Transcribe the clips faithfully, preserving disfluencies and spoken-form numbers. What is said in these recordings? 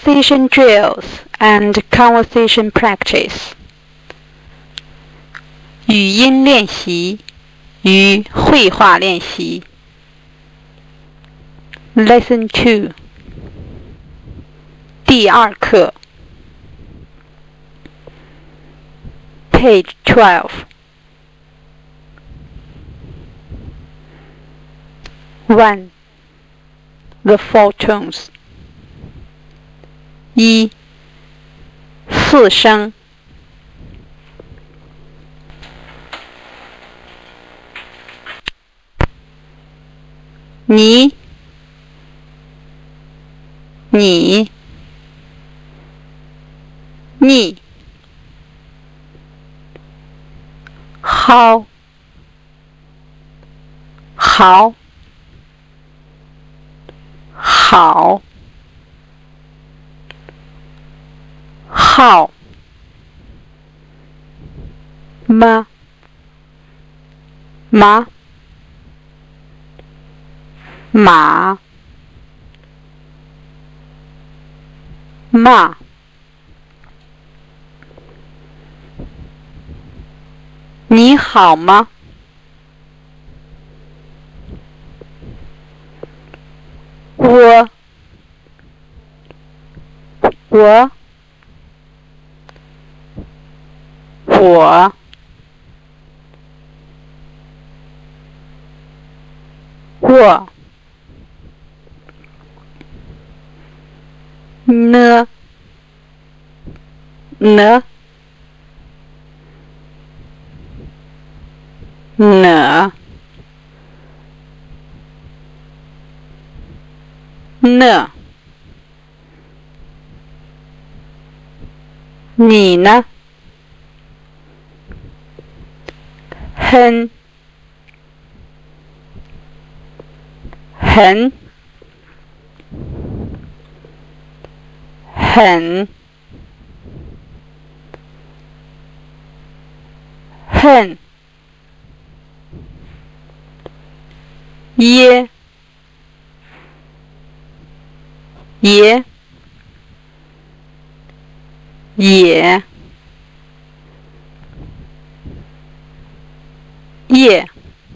Conversation drills and conversation practice. 语音练习与绘画练习。Lesson two. 第二课。Page twelve. one. The four tones. 一四声。你你你好好好好妈妈马马你好吗？我我我我呢呢呢呢你呢？很很很很耶耶也也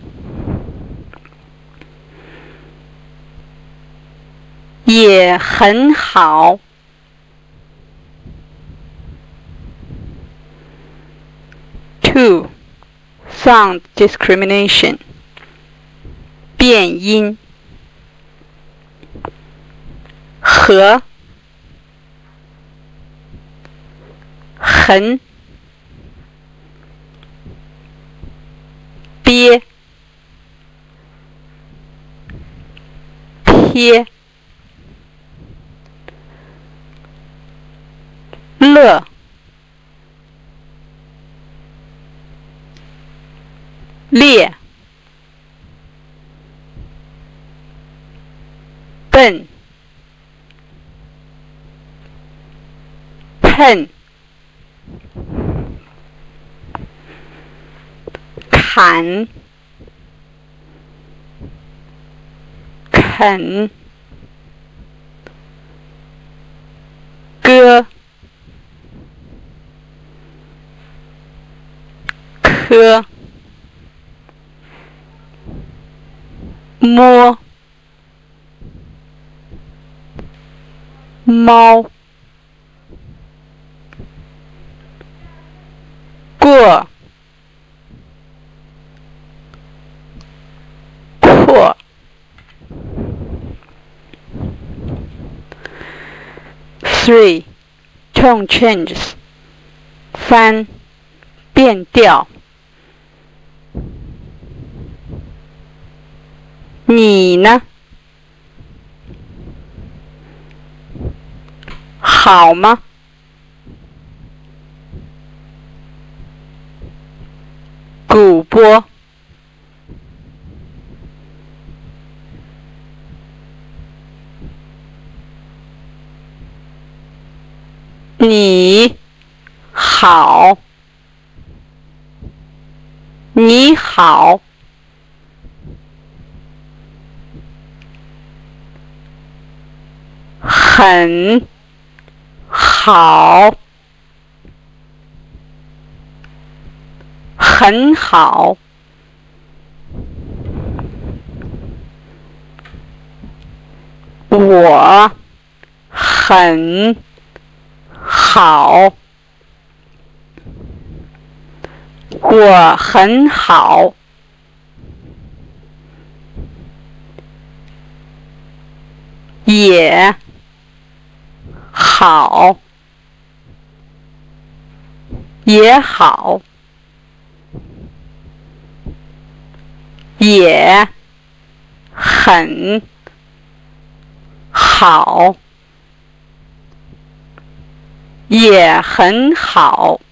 也很好。two. Sound discrimination. 变音和很憋撇乐烈笨碰砍啃割科摸猫过阔three. Tone changes. 三变调你呢？好吗？鼓波你好你好很好，很好，我很好，我很好，也好，也好，也很好，也很好。